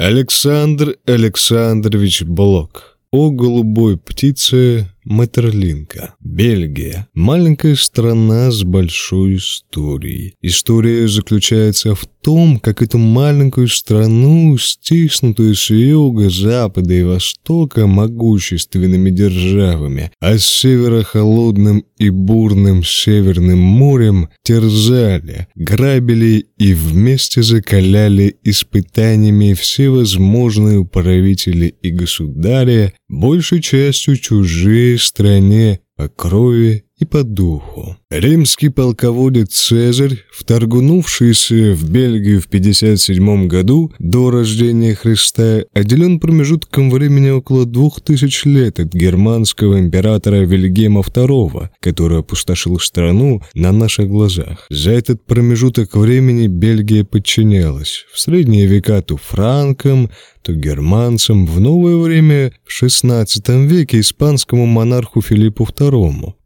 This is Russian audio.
Александр Александрович Блок. О голубой птице Метерлинка. Бельгия. Маленькая страна с большой историей. История заключается в том, как эту маленькую страну, стиснутую с юга, запада и востока могущественными державами, а с севера холодным и бурным Северным морем, терзали, грабили и вместе закаляли испытаниями всевозможные правители и государи, большей частью чужие стране по крови и по духу. Римский полководец Цезарь, вторгнувшийся в Бельгию в 57 году до рождения Христа, отделен промежутком времени около 2000 лет от германского императора Вильгельма II, который опустошил страну на наших глазах. За этот промежуток времени Бельгия подчинялась в средние века то франкам, то германцам, в новое время в XVI веке испанскому монарху Филиппу II.